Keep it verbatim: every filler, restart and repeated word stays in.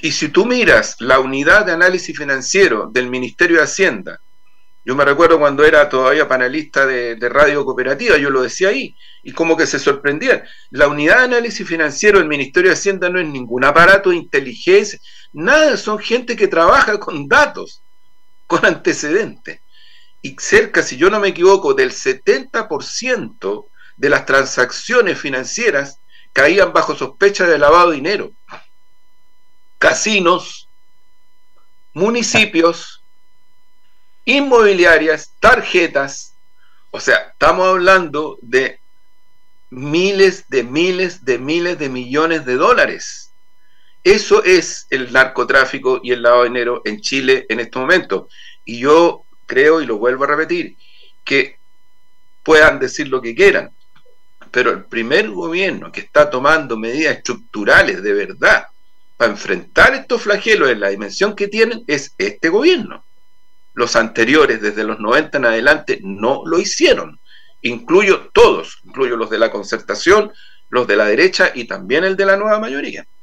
Y si tú miras la unidad de análisis financiero del Ministerio de Hacienda, yo me recuerdo cuando era todavía panelista de, de Radio Cooperativa, yo lo decía ahí, y como que se sorprendían. La unidad de análisis financiero del Ministerio de Hacienda no es ningún aparato de inteligencia, nada, son gente que trabaja con datos, con antecedentes. Y cerca, si yo no me equivoco, del setenta por ciento de las transacciones financieras caían bajo sospecha de lavado de dinero. Casinos, municipios, inmobiliarias, tarjetas, o sea, estamos hablando de miles de miles de miles de millones de dólares. Eso es el narcotráfico y el lavado de dinero en Chile en este momento. Y yo creo, y lo vuelvo a repetir, que puedan decir lo que quieran, pero el primer gobierno que está tomando medidas estructurales de verdad para enfrentar estos flagelos en la dimensión que tienen es este gobierno. Los anteriores, desde los noventa en adelante, no lo hicieron. Incluyo todos, incluyo los de la concertación, los de la derecha y también el de la nueva mayoría.